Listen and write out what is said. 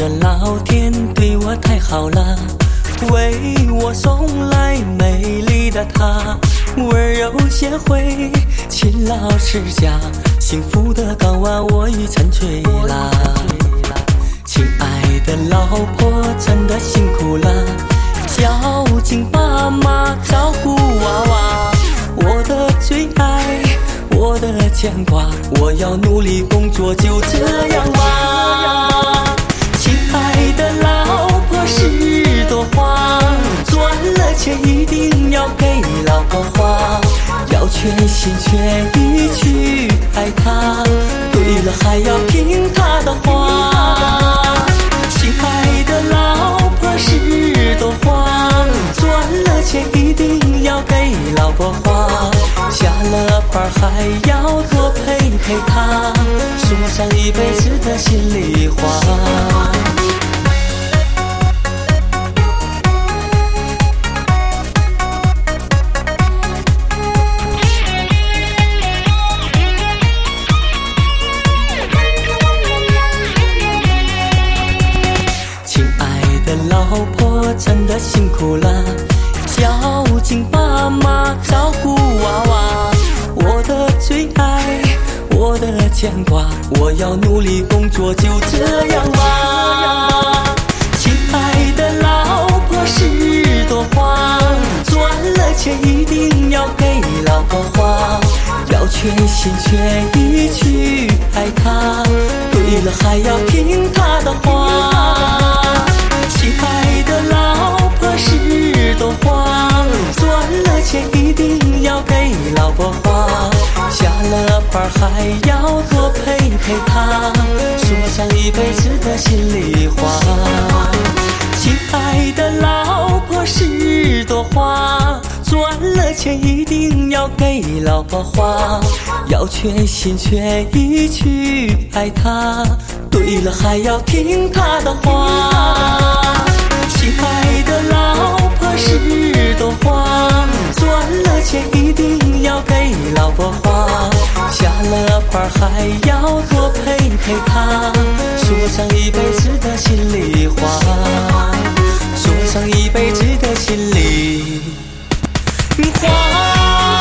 的老天对我太好了，为我送来美丽的她，温柔贤惠，勤劳持家，幸福的港湾我已沉睡啦。亲爱的老婆真的辛苦了，孝敬爸妈，照顾娃娃，我的最爱，我的牵挂，我要努力工作，就这样吧。亲爱的老婆是朵花，赚了钱一定要给老婆花，要全心全意去爱她，对了还要听她的话。亲爱的老婆是朵花，赚了钱一定要给老婆花，下了班还要多陪陪她，说上一辈子的心里话。老婆真的辛苦了，孝敬爸妈，照顾娃娃，我的最爱，我的牵挂，我要努力工作，就这样吧。亲爱的老婆是朵花，赚了钱一定要给老婆花，要全心全意去爱她，对了还要听她的话。亲爱的老婆是朵花，赚了钱一定要给老婆花，下了班还要多陪陪她，说上一辈子的心里话。亲爱的老婆是朵花，赚了钱一定要给老婆花，要全心全意去爱她，对了还要听她的话。亲爱的老婆是朵花，赚了钱一定要给老婆花，下了班还要多陪陪她，说上一辈子的心里话，说上一辈子的心里话。